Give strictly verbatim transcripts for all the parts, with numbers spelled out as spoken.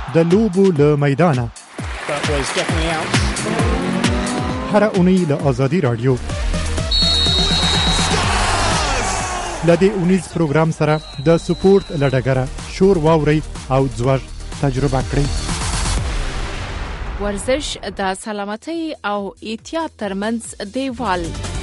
د لوبو له میدانه هره اونۍ له آزادي راډیو له دې اونیز پروګرام سره د سپورت له ډګره شور واورئ او ځوږ تجربه کړئ. ورزش د سلامتۍ او احتیاط ترمنځ دیوال.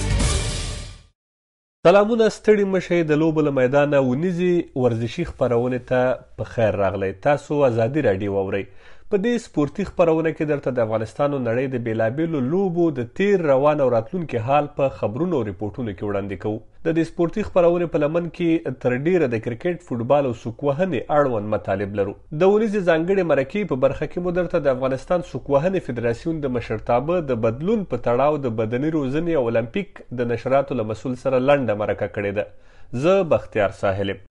سلامونه ستړي مشئ د لوبو له میدانه ونیزي ورزشي خپرونې ته په خیر راغلی. تاسو آزادي راډیو واورئ. په دې سپورتي خپرونه کې درته د افغانستان او نړۍ د بېلابېلو لوبو د تیر روان او راتلونکي حال په خبرونو او ریپورټونو کې وړاندې کوو. د دې سپورتي خپرونې په لمن کې تر ډیره د کرکټ، فوټبال او سوکوهنې اړوند مطالب لرو. د ونیزې ځانګړې مرکې په برخه کې مو درته د افغانستان سوکوهنې فدراسیون د مشرتابه د بدلون په تړاو د بدني روزنې او المپیک د نشراتو له مسؤل سره لنډه مرکه کړې ده. زه بختیار ساحل یم.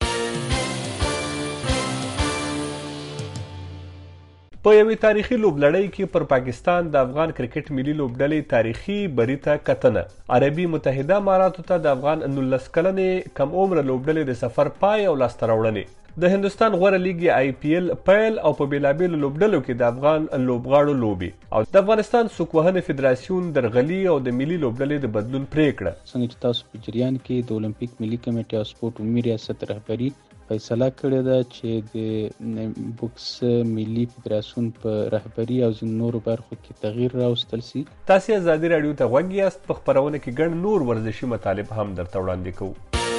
په یوې تاریخي لوبلړۍ کې پر پاکستان د افغان کرکټ ملي لوبډلې تاریخي بري ته کتنه. عربي متحده اماراتو ته د افغان نولس کلنې کم عمره لوبډلې د سفر پای او لاسته راوړنې. د هندوستان غوره لیګ آی پی ایل پیل او په بیلابیلو لوبډلو کې د افغان لوبغاړو لوبي او د افغانستان سوکوهنې فدراسیون درغلي او د ملي لوبډلې د بدلون پریکړه. څنګه چې تاسو په جریان کې د اولمپیک ملي کمیټې او سپورت عمومي ریاست رهبري فیصله کړې ده چې د بوکس ملي فدراسیون په رهبري او ځینو نورو برخو کې تغییر راوستل سي. تاسو آزادي راډیو ته غوږ یاست. په خپرونه کې ګڼ نور ورزشي مطالب هم درته وړاندې کوو.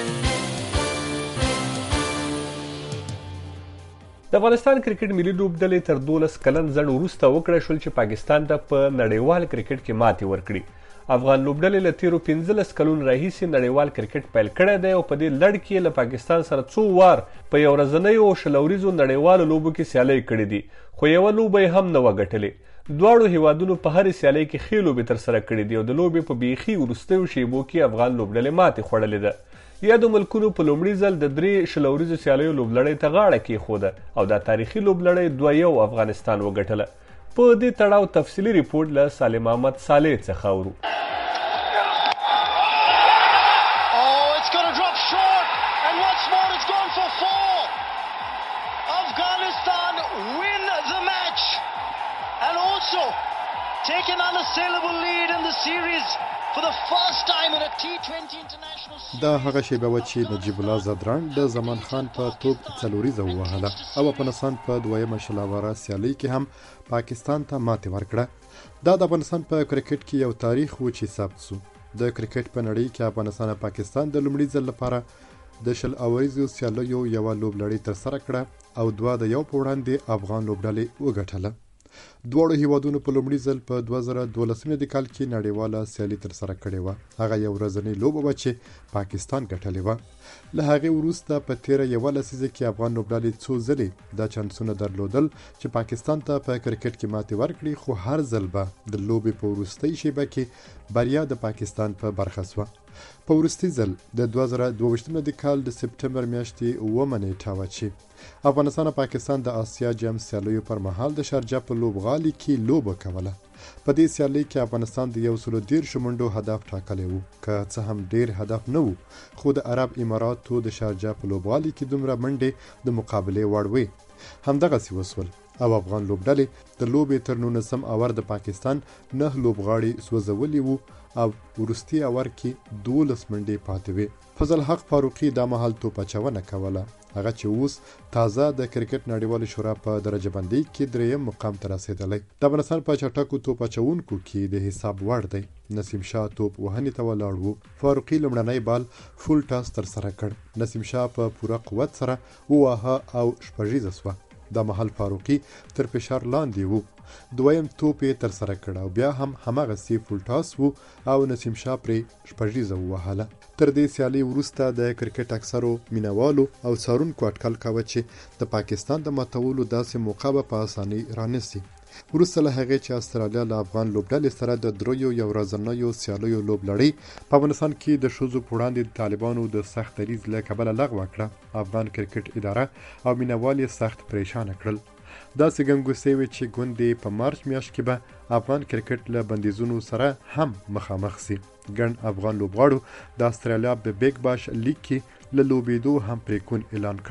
د افغانستان کرکټ ملي لوبډلې تر دولس کلن ځنډ وروسته وکړای شول چې پاکستان ته په نړیوال کرکټ کې ماتې ورکړي. افغان لوبډلې له تیرو پنځلس کلونو راهیسې نړیوال کرکټ پیل کړی دی او په دې لړ کې له پاکستان سره څو وار په یو ورځنیو او شلوریزو نړیوالو لوبو کې سیالۍ کړې دي، خو یوه لوبه یې هم نه وه ګټلې. دواړو هیوادونو په هرې سیالۍ کې ښې لوبې ترسره کړې دي او د لوبې په بیخي وروستیو شیبو کې افغان لوبډلې ماتې خوړلې ده. یادو ملکونو په لومړي ځل د درې شلوریزو سیالیو لوبلړۍ ته غاړه کېښوده او دا تاریخي لوبلړۍ دوه یو افغانستان وګټله. په دې تړاو تفصیلي ریپورټ له سالم احمد صالح څخه اورو. Take an unassailable lead in the series for the first time in a T twenty international series. دا هغه شیبه و چې نجیب الله زدران د زمان خان په توپ څلوریزه ووهله او افغانستان په دویمه شلاوره سیالۍ کې هم پاکستان ته ماتې ورکړه. دا د افغانستان په کرکټ کې یو تاریخ و چې ثبت شو. د کرکټ په نړۍ کې افغانستان او پاکستان د لومړي ځل لپاره د شل اوریزو سیالیو یوه لوبلړۍ ترسره کړه او دوه د یو په وړاندې افغان لوبډلې وګټله. دواړو هیوادونو په لومړي ځل په دوه زره دولسم کال کې نړیواله سیالي ترسره کړې وه. هغه یو ورځنۍ لوبه وه چې پاکستان ګټلې وه. له هغې وروسته په تېره یوه لسیزه کې افغان لوبډلې څو ځلې دا چانسونه درلودل چې پاکستان ته په کرکټ کې ماتې ورکړي، خو هر ځل به د لوبې په وروستۍ شیبه کې بریا د پاکستان په برخه سوه. په وروستي ځل د دوه زره دوه ویشتم کال د سپټمبر میاشتې اوومه نیټه وه چې افغانستان او پاکستان د آسیا جام سیالیو پر مهال د شارجه په لوبغالي کې لوبه کوله. په دې سیالۍ کې افغانستان د یو سلو دېرشو منډو هدف ټاکلی و، که څه هم ډیر هدف نه و، خو د عرب اماراتو د شارجه په لوبغالي کې دومره منډې د مقابلې وړ وې. همدغسې وسول او افغان لوبډلې د لوبې تر نولسم اور د پاکستان نه لوبغاړي سوځولي وو او وروستي اور کې دولس منډې پاتې وې. فضل حق فاروقي دا مهال توپ اچونه کوله، هغه چې اوس تازه د کرکټ نړیوالې شورا په درجه بندۍ کې دریم مقام ته رسېدلی. د افغانستان په چټکو توپ اچوونکو کې د حساب وړ دی. نسیم شاه توپ وهنې ته ولاړ و. فاروقي لومړنی بال فول ټاس ترسره کړ. نسیم شاه په پوره قوت سره وواهه او شپږیزه سوه. دا مهال فاروقي تر فشار لاندې و. دویم توپ یې ترسره کړ او بیا هم هماغسې فول ټاس و او نسیم شاه پرې شپږیزه ووهله. تر دې سیالۍ وروسته د کرکټ اکثرو مینوالو او څارونکو اټکل کاوه چې د پاکستان د ماتولو داسې موقع به په اسانۍ رانسي. وروسته له هغې چې استرالیا له افغان لوبډلې سره د دریو یو ورځنیو سیالیو لوبلړۍ په افغانستان کې د ښځو په وړاندې د طالبانو د سخت دریځ له کبله لغوه کړه، افغان کرکټ اداره او مینوال یې سخت پریشانه کړل. داسې ګنګوسې وې چې ګوندې په مارچ میاشت کې به افغان کرکټ له بندیزونو سره هم مخامخ سي. ګڼ افغان لوبغاړو د استرالیا په بیګ باش لیګ کې له لوبېدو هم پریکون اعلان کړ.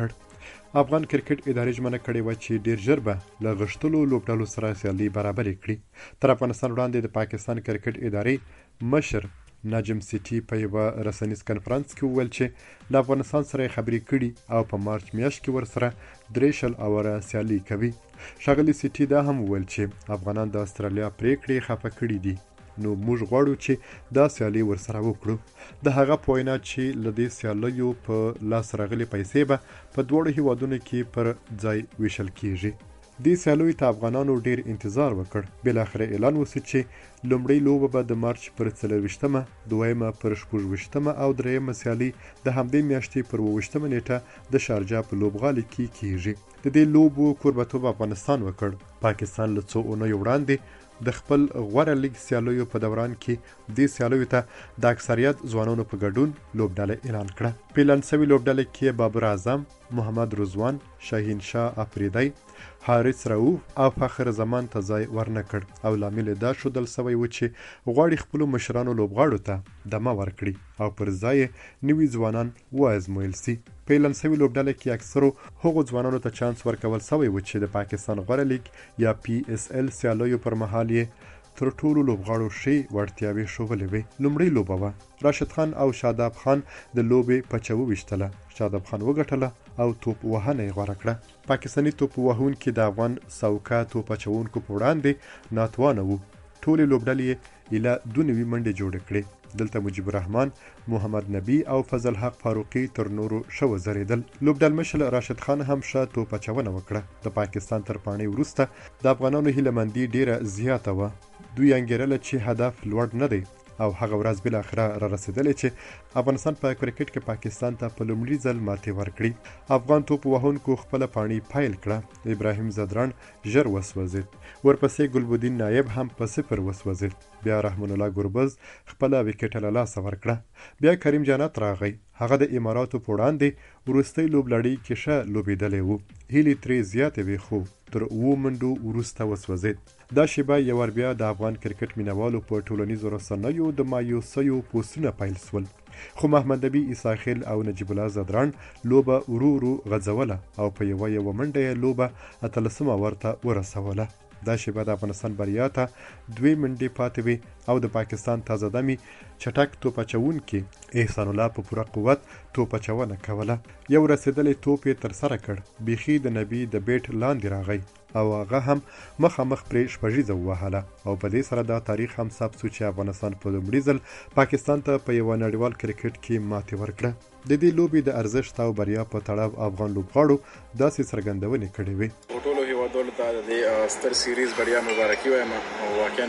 افغان کرکټ ادارې ژمنه کړې وه چې ډیر ژر به له غښتلو لوبډلو سره سیالي برابرې کړي. تر افغانستان وړاندې د پاکستان کرکټ ادارې مشر ناجم سیټي په یوه رسنیز کنفرانس کې وویل چې له افغانستان سره یې خبرې کړي او په مارچ میاشت کې ورسره درې شل اوره سیالي کوي. ښاغلي سیټي دا هم وویل چې افغانان د استرالیا پریکړې خفه کړي دي، نو موږ غواړو چې دا سیالي ورسره وکړو. د هغه په وینا چې له دې سیالیو په لاس راغلي پیسې به په دواړو هیوادونو کې پر ځای ویشل کیږي. دې سیالیو ته افغانانو ډیر انتظار وکړ. بالاخره اعلان وسو چې لومړۍ لوبه به د مارچ پر څلرویشتمه، دویمه پر شپږویشتمه او دریمه سیالي د همدې میاشتې پر اوویشتمه نیټه د شارجه په لوبغالي کې کیږي. د دې لوبو کوربتوب افغانستان وکړ. پاکستان له څو اونیو وړاندې د خپل غوره لیګ سیالیو په دوران کې دې سیالیو ته د اکثریت ځوانانو په ګډون لوبډله اعلان کړه. په اعلان شوې لوبډله کې بابر اعظم، محمد رضوان، شاهین شاه افریدی، حارث رؤوف او فخر زمان ته ځای ورنه کړ او لامل دا ښودل سوی و چې غواړي خپلو مشرانو لوبغاړو ته دمه ورکړي او پر ځای نوي ځوانان وازمویل سي. په اعلان شوې لوبډله کې اکثرو هغو ځوانانو ته چانس ورکول سوی و چې د پاکستان غوره لیګ یا پی اس ال سیالیو پر مهال یې تر ټولو لوبغاړو ښې وړتیاوې ښودلې وې. لومړۍ لوبه وه. راشد خان او شاداب خان د لوبې پچه وویشتله. شاداب خان وګټله او توپ وهنه یې غوره کړه. پاکستاني توپ وهونکي د افغان سوکه توپ اچوونکو په وړاندې ناتوانه وو. ټولې لوبډلې یې ایله دوه نوي منډې جوړې کړې. دلته مجیب الرحمن، محمد نبی او فضل حق فاروقي تر نورو ښه وځرېدل. لوبډل مشر راشد خان هم ښه توپ اچونه وکړه. د پاکستان تر پاڼۍ وروسته د افغانانو هیله مندي ډیره زیاته وه. دوی انګیرله چې هدف لوړ نه دی او هغه ورځ بالاخره را رسېدلې چې افغانستان په کرکټ کې پاکستان ته په لومړي ځل ماتې ورکړي. افغان توپ وهونکو خپله پاڼۍ پیل کړه. ابراهیم زدران ژر وسوځېد. ورپسې ګلبدین نایب هم په صفر وسوځېد. بیا رحمان الله ګربز خپله وکټه له لاسه ورکړه. بیا کریم جنت راغی. هغه د اماراتو په وړاندې وروستۍ لوبلړۍ کې ښه لوبېدلی و. هیلې ترې زیاتې وې خو تر اوو منډو وروسته وسوځېد. دا شیبه یو ور بیا د افغان کرکټ مینوالو په ټولنیزو رسنیو د مایوسیو پوسټونه پیل سول. خو محمد نبی، عیسی خیل او نجیب الله زدران لوبه ورو ورو غځوله او په یوه یوه منډه یې لوبه اتلسمه ورته ورسوله. دا شیبه د افغانستان بریا ته دوې منډې پاتې وې او د پاکستان تازه دمي چټک توپ اچوونکي احسان الله په پوره قوت توپ اچونه کوله. یو رسېدلی توپ یې ترسره کړ. بیخي د نبی د بیټ لاندې راغی او هغه هم مخامخ پرې شپږیزه ووهله او په دې سره دا تاریخ هم ثبت شو چې افغانستان په لومړي ځل پاکستان ته په یوه نړیوال کرکټ کې ماتې ورکړه. د دې لوبې د ارزښت او بریا په تړاو افغان لوبغاړو داسې څرګندونې کړې وې. ټولو هیوادوالو ته د دې ستر سیریز بریا مبارکي وایم او واقعا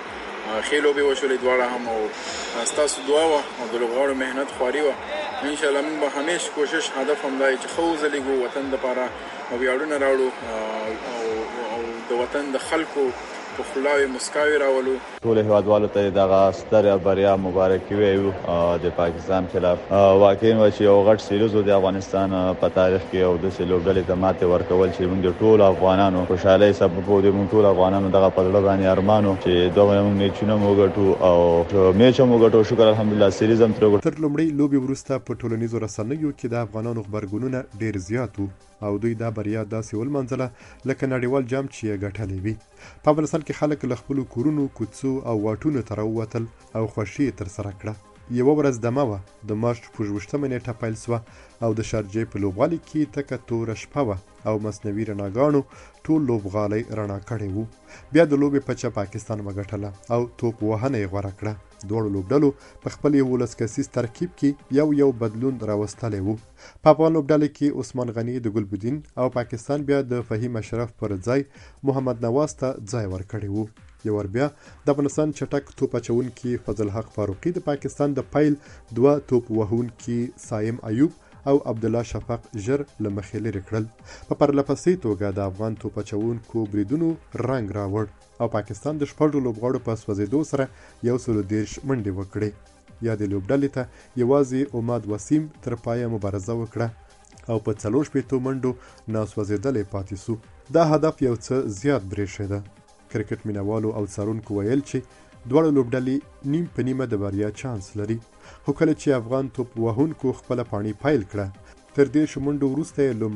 ښې لوبې وشولې دواړه هم او ستاسو دعا وه او د لوبغاړو محنت خواري وه. انشاءالله موږ به همیش کوشش هدف همدا وي چې ښه وځلیږو، وطن دپاره ویاړونه راوړو او د وطن د خلکو په خلاوې مسکاوي راولو. ټول هیوادوالو ته دغه ستره بریا مبارکي وایو د پاکستان خلاف. واقعا و چې یو غټ سیریز د افغانستان په تاریخ کې او د لوبډلې ته ماته ورکول چې موږ ټول افغانانو خوشاله سبب وو. د موږ ټول افغانانو دغه په لړ باندې ارمانو چې دغه موږ نه چونه موږ ټو او میچ موږ ټو شکر الحمدلله سیریز هم تر تر لومړی لوبي وروسته په ټولنیزو رسنیو کې د افغانانو خبرګونونه ډیر زیات وو او دوی دا بریا داسې ولمنځله لکه نړیوال جام چې یې ګټلی وي. په افغانستان کې خلک له خپلو کورونو، کوڅو او واټونو ته راووتل او خوښي یې ترسره کړه. یوه ورځ دمه وه. د مارچ شپږویشتمه نیټه پیل سوه او د شارجې په لوبغالي کې تکه توره شپه وه او مصنوعي رڼاګانو ټول لوبغالی رڼا کړی و. بیا د لوبې پچه پاکستان وګټله او توپ وهنه یې غوره کړه. دواړو لوبډلو په خپل یولس کسیز ترکیب کې یو یو بدلون راوستلی و. په افغان لوبډله کې عثمان غني د ګلبدین او پاکستان بیا د فهیم اشرف پر ځای محمد نواز ته ځای ورکړی و. یو ور بیا د افغانستان چټک توپ اچوونکي فضل حق فاروقي د پاکستان د پیل دوه توپ وهونکي سایم ایوب او عبدالله شفق ژر له مخې لرې کړل. په پرلپسې توګه د افغان توپ اچوونکو بریدونو رنګ راوړ او پاکستان د شپږو لوبغاړو په سوځېدو سره یو سل و دېرش منډې وکړې. یا د لوبډلې ته یوازې اماد وسیم تر پایه مبارزه وکړه او په څلور شپېتو منډو ناسوځېدلی پاتې سو. دا هدف یو څه زیات برېښېده. کرکټ مینوالو او څارونکو ویل چې دواړه لوبډلې نیم په نیمه د بریا چانس لري. خو کله چې افغان توپ وهونکو خپله پاڼۍ پیل کړه تر دېرشو منډو وروسته یې لومړی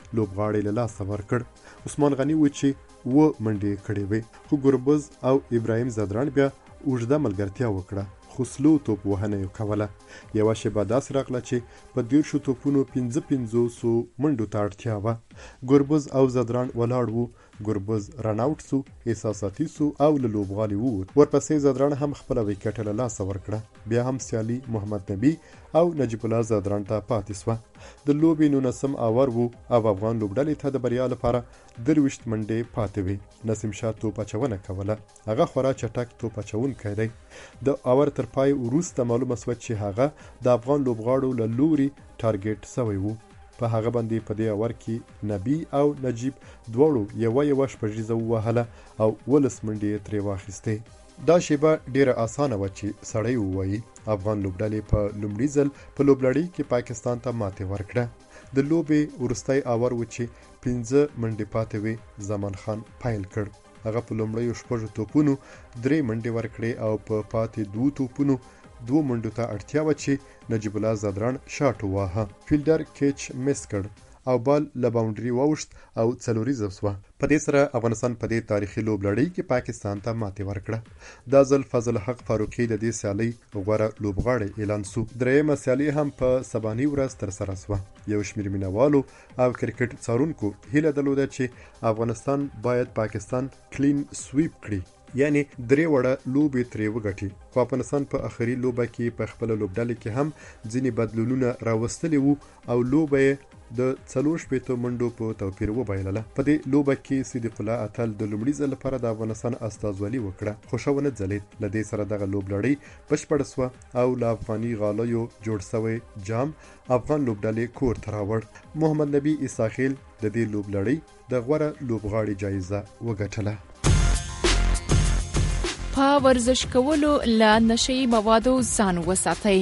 لوبغاړی له لاسه ورکړ. عثمان غني و چې و منډې کړې وې، خو ګربز او ابراهیم زدران بیا اوږده ملګرتیا وکړه، خو سلو توپ وهنه یې کوله. یوه شېبه داسې راغله چې په دیرشو توپونو پنځه پنځوسو منډو ته اړتیا وه. ګربز او زدران ولاړ وو. ګربز رناوټ سو، احساساتي سو او له لوبغالي ووت. ورپسې زدران هم خپله ویکټه له لاسه ورکړه. بیا هم سیالي محمد نبي او نجیب الله زدران ته پاتې سوه. د لوبې نولسم اوور و او افغان لوبډلې ته د بریا لپاره درویشت منډې پاتې وې. نسیم شاه توپ اچونه کوله، هغه خورا چټک توپ اچونکی دی. د اوور تر پای وروسته معلومه سوه چې هغه د افغان لوبغاړو له لوري ټارګېټ سوی و. په هغه باندې په دې اور کې نبي او نجیب دواړو یوه یوه شپږیزه ووهله او ولس منډې یې ترې واخیستې. دا شیبه ډیره اسانه وه چې سړی ووایي افغان لوبډلې په لومړي ځل په لوبلړۍ کې پاکستان ته ماتې ورکړه. د لوبې وروستی اور و چې پنځه منډې پاتې وې، زمان خان پیل کړ. هغه په لومړیو شپږو توپونو درې منډې ورکړې او په پاتې دوو توپونو دوه منډو ته اړتیا وه چې نجیب الله زدران شاټ وواهه. فیلډر کیچ مس کړ او بال له باونډري واوښت او څلوریزه سوه. په دې سره افغانستان په دې تاریخي لوبلړۍ کې پاکستان ته ماتې ورکړه. دا ځل فضل حق فاروقي د دې سیالۍ غوره لوبغاړی اعلان سو. درېیمه سیالي هم په سباني ورځ ترسره سوه. یو شمېر مینوالو او کرکټ څارونکو هیله درلوده چې افغانستان باید پاکستان کلین سویپ کړي، یعنی درې وړه لوبې ترې وګټي. خو افغانستان په اخري لوبه کې په خپله لوبډلې کې هم ځینې بدلونونه راوستلي وو او لوبه یې د څلور شپېتو منډو په توپیر وبایلله. په دې لوبه کې صدیق الله اتل د لومړي ځل لپاره د افغانستان استازولي وکړه، خو ښه ونه ځلېد. له دې سره دغه لوبلړۍ بشپړه سوه او له افغاني غالیو جوړ سوی جام افغان لوبډلې کور ته راوړ. محمد نبي اساخیل د دې لوبلړۍ د غوره لوبغاړي جایزه وګټله. په ورزش کولو له نشئی موادو ځان وساتئ.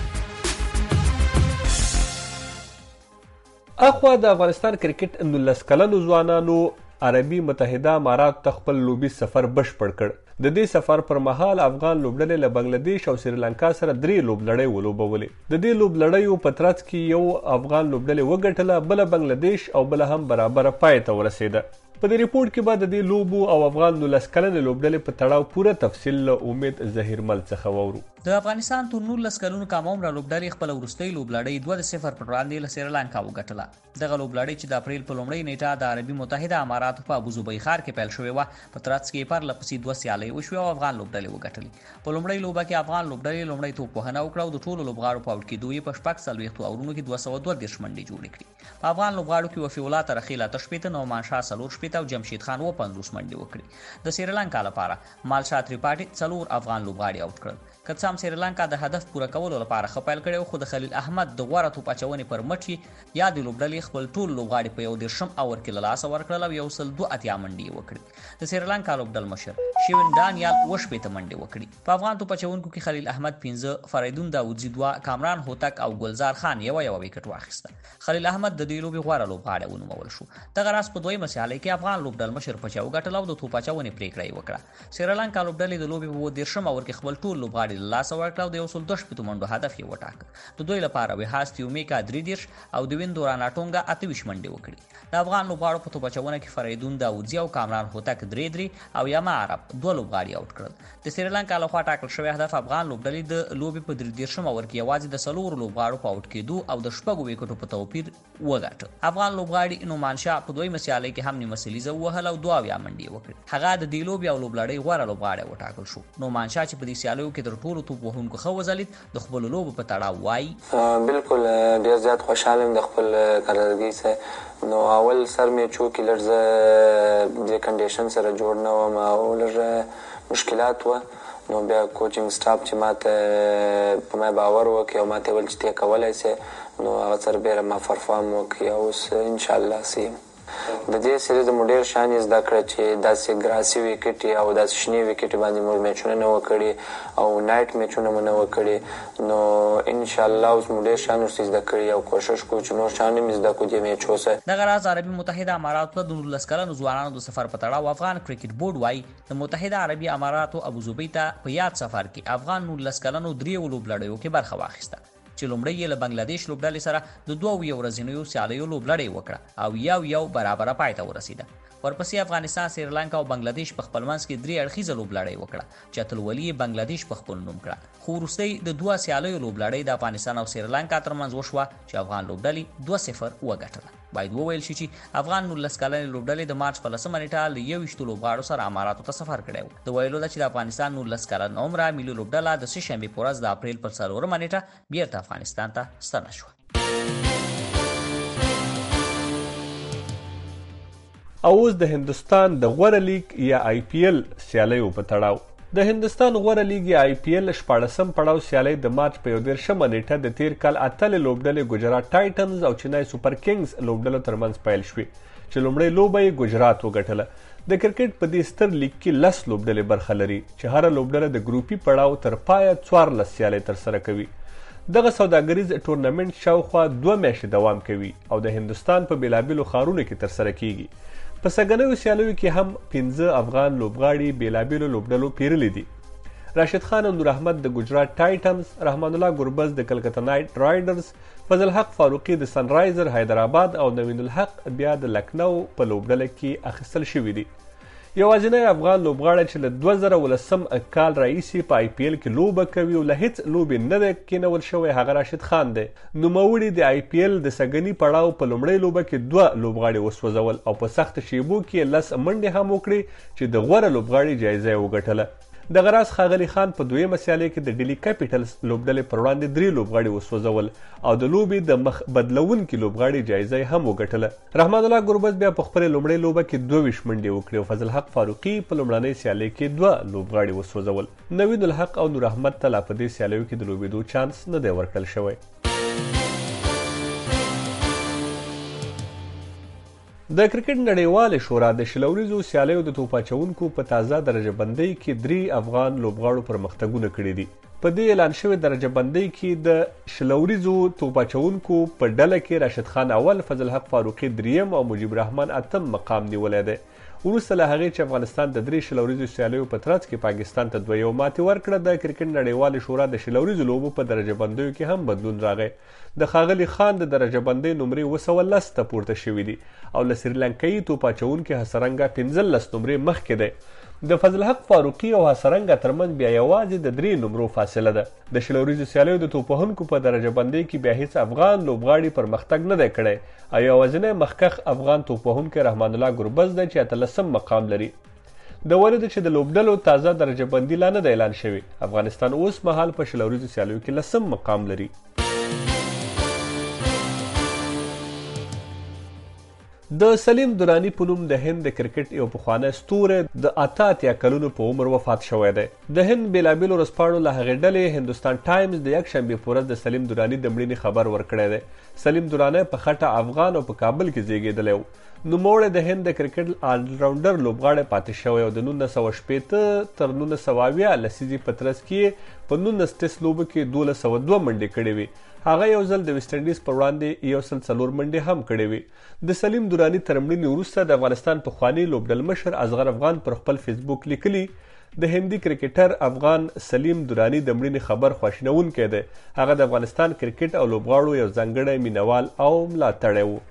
اخوا د افغانستان کرکټ نولس کلنو ځوانانو عربي متحده امارات ته خپل لوبي سفر بشپړ کړ. د دې سفر پر مهال افغان لوبډلې له بنگلاديش او سریلانکا سره درې لوبلړۍ ولوبولې. د دې لوبلړیو په ترڅ کې یو افغان لوبډلې وګټله، بله بنگلاديش او بله هم برابر پای ته ورسېده. په دې ریپورت کې به د دې لوبو او افغان نولس کلنې لوبډلې په تړاو پوره تفصیل له امید ظهیرمل څخه واورو. د افغانستان تر نولس کلونو کم عمره لوبډلې خپل وروستۍ لوبلړۍ دوه د صفر پر وړاندې له سریلانکا وګټله. دغه لوبلړۍ چې د اپریل په لومړۍ نیټه د عربي متحده اماراتو په ابوظبي ښار کې پیل شوې وه، په ترڅ کې پرله پسې دوه سیالۍ وشوې او افغان لوبډلې وګټلې. په لومړۍ لوبه کې افغان لوبډلې لومړی توپ وهنه وکړه او د ټولو لوبغاړو په اوټ کېدو یې په شپږ څلوېښتو اورونو کې دوه سوه دوه دېرش منډې جوړې کړې. په افغان لوبغاړو کې وفي الله ترخیل اته شپېته، نعمان شاه څلور شپېته او جمشید خان اووه پنځوس منډې وکړې. د سریلانکا لپاره مالشا تریپاټي څلور افغان لوبغاړي اوټ کړل. که څه هم سریلانکا د هدف پوره کولو لپاره ښه پیل کړی، خو د خلیل احمد د غوره توپ اچونې پر مټ یې یا د لوبډلې خپل ټول لوبغاړي په یو دېرشم اوور کې له لاسه ورکړل او یو سل دوه اتیا منډې یې وکړې. د سریلانکا لوبډل مشر شیون ډانیال اووه شپېته منډې وکړې. په افغان توپ اچونکو کې خلیل احمد پنځه، فریدون داودزي دوه، کامران هوتک او ګلزار خان یوه یوه ویکټ واخیسته. خلیل احمد د دې لوبې غوره لوبغاړی ونومول شو. دغه راز په دویمه سیالۍ کې افغان لوبډل مشر پچا وګټله او د توپ اچونې پرېکړه یې وکړه. سریلانکا لوبډلې د لوبې په اووه دېرشم اوور کې خپل ټول لوبغاړي له لاسه ورکړل. یو سل دوه شپېتو منډو هدف یې وټاکه. د دوی لپاره ویهاس تیومیکا درې دېرش او د ویندو راناټونګا اته ویشت منډې وکړي. د افغان لوبغاړو په توپ اچونه کې فریدون داودزي او کامران هوتک درې درې او یما عرب دوه لوبغاړي اوټ کړل. د سریلانکا لخوا ټاکل شوی هدف افغان لوبډلې د لوبې په درې دېرشم اوور کې یوازې د څلورو لوبغاړو په اوټ کېدو او د شپږو ویکټو په توپیر وګاټه. افغان لوبغاړي نعمان شاه په دویمه سیالۍ کې هم نیمه سلیزه ووهله او دوه اویا منډې وکړې. هغه د دې لوبې او لوبلړۍ غوره لوبغاړی وټاکل شو. نعمان شاه چې په دې سیالیو کې تر ټولو توپ وهونکو ښه وځلید، د خپل لوبو په تړاو وایي: بالکل ډېر زیات خوشحال یم د خپل کارکردګۍ سره. نو اول سر مې چوکې لږ زه د کنډیشن سره جوړ نه وم او لږ مشکلات وه. نو بیا کوچینګ سټاف چې ماته په ما باور وکړي او ماته ویل چې ته کولی سې، نو هغه سره بیا ما پرفارم وکړي او اوس انشاءالله ښه یم. د دې سیریز مو ډېر شیان یې زده کړه چې داسې ګراسي ویکټې او داسې شنې ویکټې باندې موږ میچونه نه وه کړي او نایټ میچونه مو نه وه کړي. نو انشاءالله اوس مو ډېر شیان ورسې زده کړي او کوشش کوو چې نور شیان هم زده کړو دې میچو سره. دغه راز عربي متحده اماراتو ته د نولس کلنو ځوانانو د سفر په تړاو افغان کرکټ بورډ وایي د متحده عربي اماراتو ابوظبي ته په یاد سفر کې افغان نولس کلنو دریو لوبلړیو کې برخه واخیسته. چې لومړی یې له بنگلاديش لوبډلې سره د دوه یو ورځنیو سیالیو لوبلړۍ وکړه او یو یو برابر پای ته ورسیده. ورپسې افغانستان، سریلانکا او بنگلاديش په خپل منځ کې درې اړخیزه لوبلړۍ وکړه چې اتلولي یې بنگلاديش په خپل نوم کړه. خو وروستۍ د دوه سیالیو لوبلړۍ د افغانستان او سریلانکا ترمنځ وشوه چې افغان لوبډلې دوه صفر وګټله. باید وویل شي چې افغان نولس کلنې لوبډلې د مارچ په لسمه نیټه له یوویشتو لوبغاړو سره اماراتو ته سفر کړی و. د ویلو ده چې د افغانستان نولس کلن عمره ملي لوبډله د سه شنبې په ورځ د اپریل پر څلورمه نیټه بیرته افغانستان ته ستنه شوه. او اوس د هندستان د غوره لیگ یا آی پی ایل سیالیو په تړاو. د هندستان غوره لیگ یا آی پی ایل شپاړسم پړاو سیالۍ د مارچ په یو دېرشمه نیټه د تیر کال اتلې لوبډلې ګجرات ټایټنز او چنای سوپر کینګز لوبډلو ترمنځ پیل شوې چې لومړۍ لوبه یې ګجرات وګټله. د کرکټ په دې ستر لیگ کې لس لوبډلې برخه لري چې هره لوبډله د ګروپي پړاو تر پایه څوارلس سیالۍ ترسره کوي. دغه سوداګریز ټورنمنټ شاوخوا دوه میاشتې دوام کوي او د هندستان په بیلابیلو ښارونو کې ترسره کیږي. په سږنیو سیالیو کې هم پنځه افغان لوبغاړي بیلابیلو لوبډلو پیرلي دي. راشد خان او نور احمد د ګجرات ټایټنز، رحمان الله ګربز د کلکته نایټ رایډرز، فضل حق فاروقي د سن رایزر حیدرآباد او نوین الحق بیا د لکنو په لوبډله کې اخیستل شوي دي. یوازینی افغان لوبغاړی چې له دوه زره ولسم کال راهیسې په آی پی ایل کې لوبه کوي او له هیڅ لوبې نه دی کینول شوی هغه راشد خان دی. نوموړي د آی پی ایل د سږني پړاو په لومړۍ لوبه کې دوه لوبغاړي وسوځول او په سخت شیبو کې لس منډې هم وکړې چې د غوره لوبغاړي جایزه یې وګټله. دغه راز ښاغلي خان په دویمه سیالۍ کې د ډیلي کیپیټلز لوبډلې پر وړاندې درې لوبغاړي وسوځول او د لوبې د مخ بدلونکي لوبغاړي جایزه یې هم وګټله. رحمان الله ګربز بیا په خپلې لومړۍ لوبه کې دوه ویشت منډې وکړې او فضل حق فاروقي په لومړنۍ سیالۍ کې دوه لوبغاړي وسوځول. نوین الحق او نور احمد ته لا په دې سیالیو کې د لوبېدو چانس نه دی ورکړل شوی. د کرکټ نړیوالې شورا د شل ورځو سیالیو د توپ اچوونکو په تازه درجه بندۍ کې درې افغان لوبغاړو پرمختګونه کړي دي. په دې اعلان شوې درجه بندۍ کې د شل ورځو توپ اچوونکو په ډله کې راشد خان اول، فضل حق فاروقي دریم او مجيب الرحمن اتم مقام نیولی دی. وروسته له هغې چې افغانستان د درې شل ورځو سیالیو په ترڅ کې پاکستان ته دوه یو ماتې ورکړه، د کرکټ نړیوالې شورا د شل ورځو لوبو په درجه بندیو کې هم بدلون راغی. د ښاغلي خان د درجه بندۍ نمرې اوه سوه لس ته پورته شوي دي او له سریلانکایي توپ اچوونکي حسرنګه پنځلس نمرې مخکې دی. د فضل حق فاروقي او حسرنګه ترمنځ بیا یوازې د درې نمرو فاصله ده. د شل ورځو سیالیو د توپ وهونکو په درجه بندۍ کې بیا هیڅ افغان لوبغاړي پرمختګ نه دی کړی او یوازینی مخکښ افغان توپ وهونکی رحمان الله ګربز دی چې اتلسم مقام لري. د ولې ده چې د لوبډلو تازه درجه بندي لا نه دی اعلان شوی. افغانستان اوس مهال په شل ورځو سیالیو کې لسم مقام لري. د سلیم درانی په نوم د هند د کرکټ یو پخوانی ستوری د اته اتیا کلونو په عمر وفات شوی دی. د هند بیلابیلو ورځپاڼو له هغې ډلې هندوستان ټایمز د یکشنبې په ورځ د سلیم درانی د مړینې خبر ورکړی دی. سلیم درانی په خټه افغان او په کابل کې زیږېدلی و. نوموړی د هند د کرکټ آلراونډر لوبغاړی پاتې شوی او د نولس سوه شپېته تر نولس سوه اویا لسیزې په ترڅ کې په نولس ټسټ لوبو کې دولس سوه دوه منډې کړې وې. هغه یو ځل د ویسټ انډیز پر وړاندې یو سل څلور منډې هم کړې وې. د سلیم درانی تر مړینې وروسته د افغانستان پخوانی لوبډل مشر اصغر افغان پر خپل فیسبوک لیکلي د هندي کرکټر افغان سلیم درانی د مړینې خبر خواشینونکی دی. هغه د افغانستان کرکټ او لوبغاړو یو ځانګړی مینوال او ملاتړی و.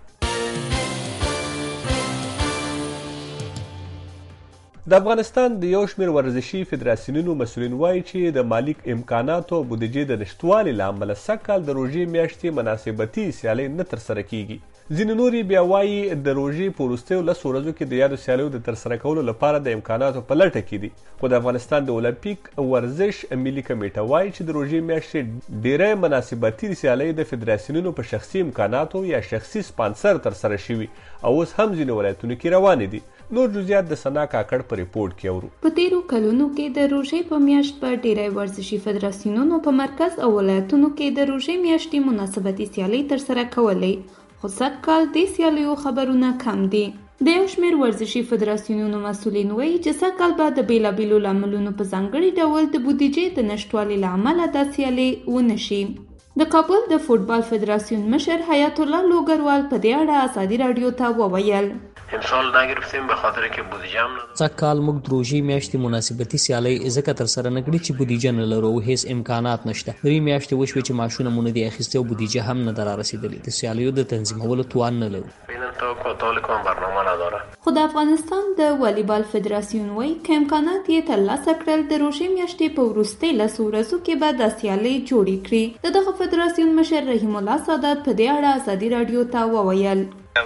د افغانستان د یو شمېر ورزشي فدراسیونونو مسؤلین وایي چې د مالي امکاناتو او بودیجې د نشتوالي له امله سږکال د روژې میاشتې مناسبتي سیالۍ نه ترسره کیږي. ځینې نور بیا وایي د روژې په وروستیو لسو ورځو کې د یادو سیالیو د ترسره کولو لپاره د امکاناتو په لټه کې دي. خو د افغانستان د اولمپیک ورزش ملي کمیټه وایي چې د روژې میاشتې ډیری مناسبتي سیالۍ د فدراسیونونو په شخصي امکاناتو یا شخصي سپانسر ترسره شوي او اوس هم ځینې ولایتونو کې روانې دي. نور جزئیات د سنا کاکړ په ریپورت کې اورو. په تیرو کلونو کې د روژې په میاشت په ډیری ورزشي فدراسیونونو په مرکز او ولایتونو کې د روژې میاشتې مناسبتي سیالۍ ترسره کولې، خو سږکال د سیالیو خبرونه کم دي. د یو شمېر ورزشي فدراسیونونو مسؤلین وایي چې سږکال به د بیلابیلو لاملونو په ځانګړي ډول د بودیجې د نشتوالي له امله دا سیالۍ ونه شي. د کابل د فوټبال فدراسیون مشر حیات الله لوګروال په دې اړه ازادي رادیو ته وویل امسال نگرفتیم به خاطر که بودجه هم نداریم. ځکه موږ د روژې میاشتې مناسبتي سیالۍ ځکه ترسره نه کړې چې بودیجه نه لرو او هیڅ امکانات نشته. درې میاشتې وشوې چې معاشونه مو نه دي اخیستي او بودیجه هم نه ده رارسېدلې. د سیالیو د تنظیمولو توان نه لرو. فعلا توقع طالب برنامه نداره. خو د افغانستان د والیبال فدراسیون وایي که امکانات یې ترلاسه کړل د روژې میاشتې په وروستۍ لسو ورځو کې به دا سیالۍ جوړې کړي. د دغه فدراسیون مشر رحیم الله سادات په دې اړه ازادي رادیو ته وویل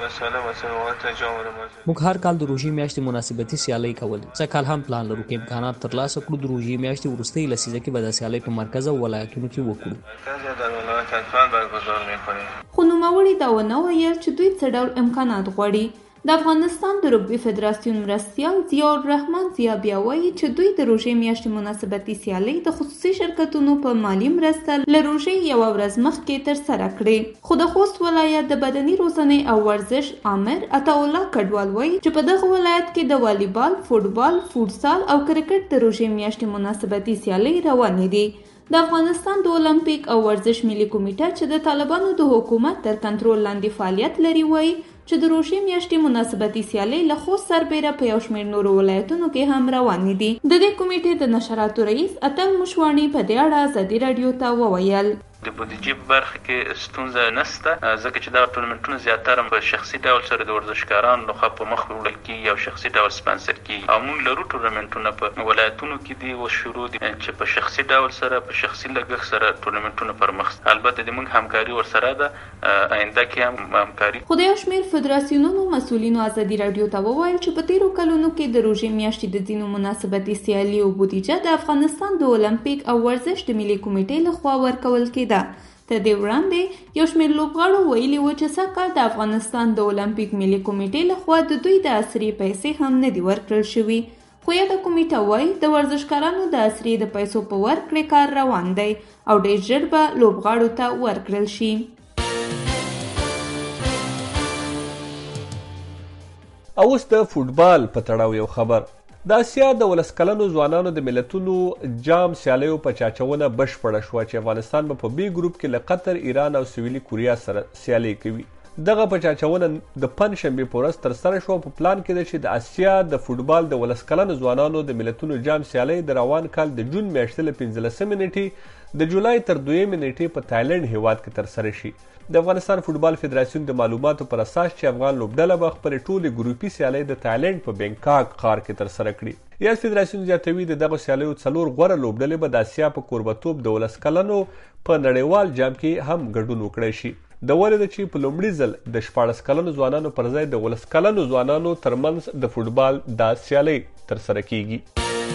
موږ هر کال د روژې میاشتې مناسبتي سیالۍ کول. څه کال هم پلان لرو که امکانات ترلاسه کړو د روژې میاشتې وروستۍ لسیزه کې به دا سیالۍ په مرکز او ولایتونو کې وکړو. خو نوموړي دا ونه ویل چې دوی څه ډول امکانات غواړي. د افغانستان د رګبي فدراسیون مرستیال ضیاء الرحمن ضیاء بیا وایي چې دوی د روژې میاشتې مناسبتي سیالۍ د خصوصي شرکتونو په مالی مرسته له روژې یوه ورځ مخکې ترسره کړې. خو د خوست ولایت د بدني روزنې او ورزش آمر عطاالله کډوال وایي چې په دغه ولایت کې د والیبال، فوټبال، فوټسال او کرکټ د روژې میاشتې مناسبتي سیالۍ روانې دي. د افغانستان د اولمپیک او ورزش ملي کمیټه چې د طالبانو د حکومت تر کنټرول لاندې فعالیت لري وایي چې د روژې میاشتې مناسبتي سیالۍ له خوست سربیره په یو شمېر نورو ولایتونو کې هم روانې دي. د دې کمیټې د نشراتو رئیس اتل مشواڼي په دې اړه ازادي رادیو ته وویل د بودیجې په برخه کې ستونزه نشته ځکه چې دا ټورنمنټونه زیاتره په شخصي ډول سره د ورزشکارانو لخوا په مخ وړل کېږي او شخصي ډول سپانسر کېږي او موږ لرو ټورنمنټونه په ولایتونو کې دي اوس شروع دي چې په شخصي ډول سره په شخصي لګښت سره ټورنمنټونه پر مخ. البته د موږ همکاري ورسره ده آینده کې هم همکاري. خو د یو شمېر فدراسیونونو مسؤلینو ازادي رادیو ته وویل چې په تېرو کلونو کې د روژې میاشتې د ځینو مناسبتي سیالیو بودیجه د افغانستان د اولمپیک او ورزش د ملي کمیټې لخوا ورکول کېده. تر دې وړاندې یو شمېر لوبغاړو ویلي و چې سږکال د افغانستان د اولمپیک ملي کمیټې لخوا د دوی د عصري پیسې هم نه دي ورکړل شوي. خو یاده کمیټه وایي د ورزشکارانو د عصري د پیسو په ورکړې کار روان دی او ډېر ژر به لوبغاړو ته ورکړل شي. او اوس د فوټبال په تړاو یو خبر. د اسیا د ولس کلنو ځوانانو د ملتونو جام سیالیو په چاچونه بشپړه شوه چې افغانستان به په بي ګروپ کې له قطر، ایران او سویلي کوریا سره سیالي کوي. دغه په چاچونه د پنجشنبې په ورځ ترسره شوه. په پلان کې ده چې د اسیا د فوټبال د ولس کلنو ځوانانو د ملتونو جام سیالۍ د روان کال د جون میاشتې له پنځلسمې نیټې د جولای تر دویمې نیټې په تایلنډ هیواد کې ترسره شي. د افغانستان فوټبال فدراسیون د معلوماتو پر اساس چې افغان لوبډله به خپلې ټولې ګروپي سیالۍ د تایلنډ په بینکاک ښار کې ترسره کړي. یاد فدراسیون زیاتوي د دغو سیالیو څلور غوره لوبډلې به د اسیا په کوربتوب د ولس کلنو په نړیوال جام کې هم ګډون وکړی شي. د ولې ده چې په لومړي ځل د شپاړس کلنو ځوانانو پر ځای د ولس کلنو ځوانانو ترمنځ د فوټبال دا سیالۍ ترسره کیږي.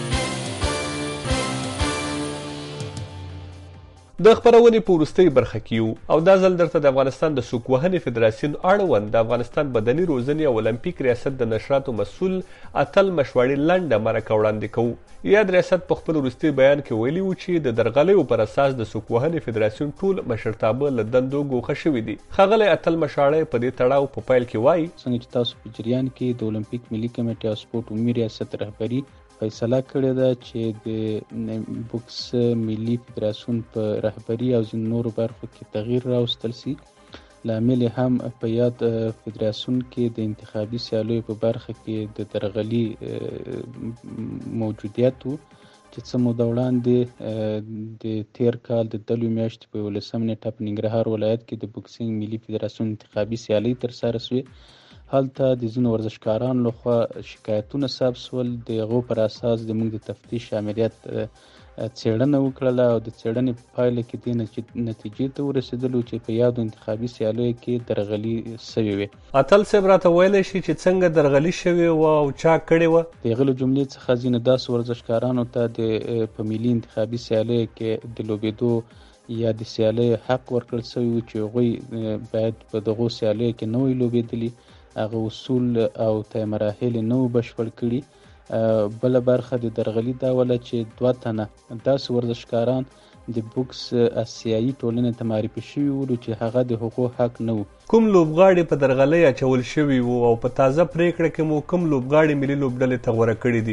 د خبرونې په وروستۍ برخه کې یو او دا ځل درته د افغانستان د سوک وهنې فدراسیون اړوند د افغانستان بدني روزنې او اولمپیک ریاست د نشراتو مسؤل اتل مشواڼي لنډه مرکه وړاندې کوو. یاد ریاست په خپل وروستي بیان کې ویلي و چې د درغلیو پر اساس د سوک وهنې فدراسیون ټول مشرتابه له دندو ګوښه شوي دي. ښاغلی اتل مشواڼي په دې تړاو په پیل کې وایي څنګه چې تاسو په جریان کې د اولمپیک ملي کمیټې او سپورټ عمومي ریاست رهبري فیصله کړې ده چې د بوکس ملي فدراسیون په رهبري او ځینو نورو برخو کې تغییر راوستل سي. لامل هم په یاد فدراسیون کې د انتخابي سیالیو په برخه کې د درغلي موجودیت و چې څه موده وړاندې د تیر کال د دلو میاشتې په یولسمه نیټه په ننګرهار ولایت کې د بوکسینګ ملي فدراسیون انتخابي سیالۍ ترسره سوې. هلته د ځینو ورزشکارانو لخوا شکایتونه ثبت سول. د هغو پر اساس زموږ د تفتیش امریت څېړنه وکړله او د څېړنې په پایله کې دې نتیجې ته ورسېدلو چې په یادو انتخابي سیالیو کې درغلي سوې وې. اتل صاحب راته ویلی شي چې څنګه درغلي شوې وه او چا کړې وه؟ د هغه له جملې څخه ځینو داسې ورزشکارانو ته د په ملي انتخابي سیالیو کې د لوبېدو یا د سیالیو حق ورکړل سوی و چې هغوی باید په دغو سیالیو کې نه وی لوبېدلي. هغه اصول او طی مراحل نه و بشپړ کړي. بله برخه د درغلي دا وله چې دوه تنه داسې ورزشکاران د بوکس اسیایي ټولنې ته معرفي شوي ولو چې هغه د هغو حق نه و. کوم لوبغاړي په درغلۍ اچول شوي وو او په تازه پریکړه کې مو کوم لوبغاړي ملي لوبډلې ته غوره کړي دي؟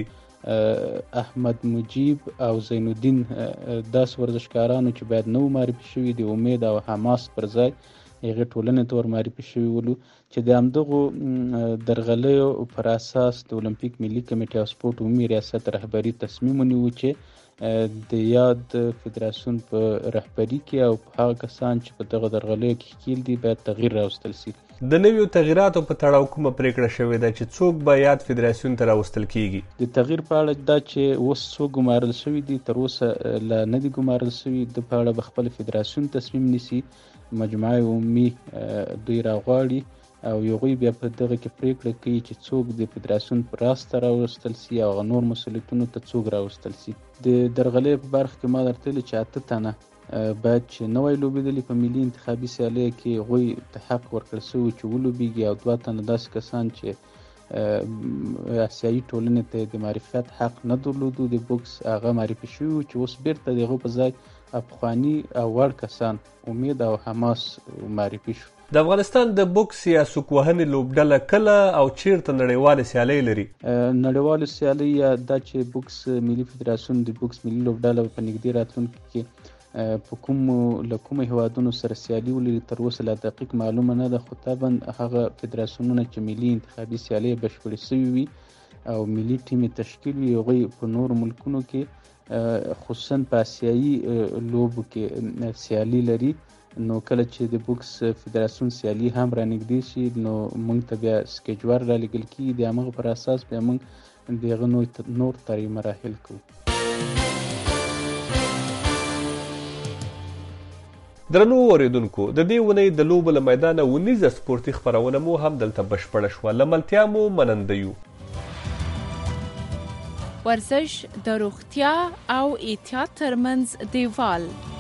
احمد مجیب او زین الدین داس ورزشکارانو چې باید نو معرفي شوي دي امید او حماس پر ځای هغې ټولنې ته ور معرفي شوي ولو چې د همدغو درغلیو پر اساس د اولمپیک ملي کمیټې او سپورټ عمومي ریاست رهبري تصمیم ونیو چې د یاد فدراسیون په رهبري کې او په هغه کسان چې په دغه درغلیو کې ښکیل دي باید تغییر راوستل شي. د نویو تغییراتو په تړاو کومه پریکړه شوې ده چې څوک به یاد فدراسیون ته راوستل کیږي؟ د تغییر په اړه دا چې اوس څوک ګمارل شوي دي تر اوسه لا نه دي ګمارل شوي، د په اړه به خپل فدراسیون تصمیم نیسي. مجموعه عمومي دوی راغواړي او هغوی بیا په دغه کې پریکړه کوي چې څوک د فدراسیون په راسته راوستل شي او هغه نور مسؤلیتونو ته څوک راوستل شي. د درغلۍ په برخه کې ما درته ویلي چې اته تنه باید چې نوی لوبېدلي په ملي انتخابي سیالیو کې هغوی ته حق ورکړل شوی چې ولوبېږي او دوه تنه داسې کسان چې اسیایي ټولنې ته د معرفت حق نه درلودو د بوکس هغه معرفي شوي وو چې اوس بیرته د هغو په ځای افغاني او وړ کسان امید او حماس معرفي شو. د افغانستان د بوکس یا سوک وهنې لوبډله کله او چیرته نړیوالې سیالۍ لري؟ نړیوالې سیالۍ یا دا چې بوکس ملي فدراسیون د بوکس ملي لوبډله په نږدې راتلونکي کې په کومو له کومو هیوادونو سره سیالي ولري تر اوسه لا دقیق معلومه نه ده، خو طبعا هغه فدراسیونونه چې ملي انتخابي سیالۍ بشپړې شوي وي او ملي ټیم یې تشکیل وي هغوی په نورو ملکونو کې خصوصا په اسیایي لوبو کې سیالي لري. نو کله چې د بوکس فدراسیون سیالي هم را نږدې شي نو موږ ته بیا سکیجوار را لېږل کېږي، د همغه پر اساس بیا موږ د هغه نور طرحې مراحل کوو. درنو اوریدونکو، د دې اونۍ د لوبو له میدانه ونیزه سپورتي خپرونه مو هم دلته بشپړه شوه. له ملتیا مو مننده یو. ورزش د روغتیا او احتیاط ترمنځ دیوال